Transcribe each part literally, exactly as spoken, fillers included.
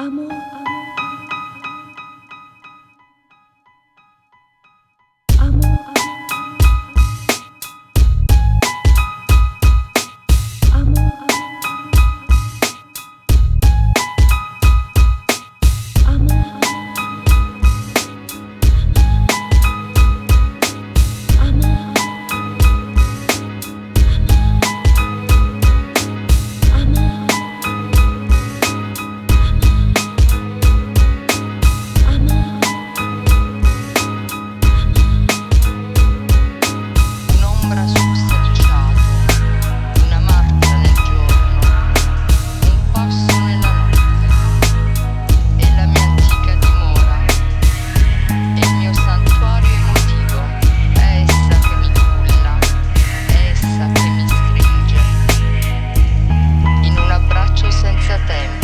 Amo, amo, amo, amo, Un'ombra sul selciato, una marcia nel giorno, un passo nella notte. È la mia antica dimora, è il mio santuario emotivo, è essa che mi culla, è essa che mi stringe in un abbraccio senza tempo.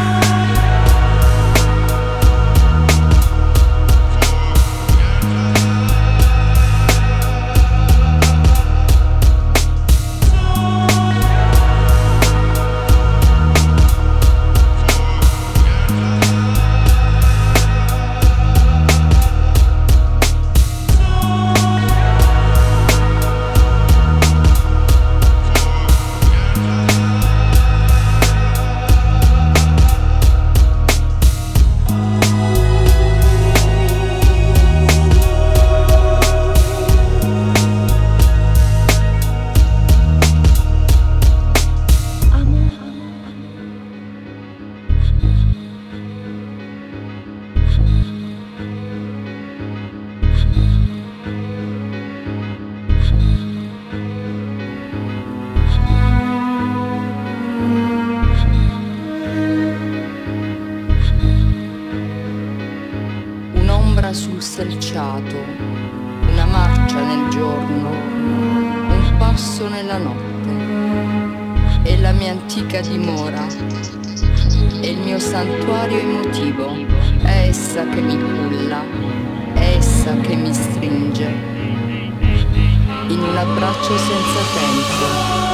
Un'ombra sul selciato, una marcia nel giorno, un passo nella notte. È la mia antica dimora, è il mio santuario emotivo, è essa che mi culla, è essa che mi stringe in un abbraccio senza tempo.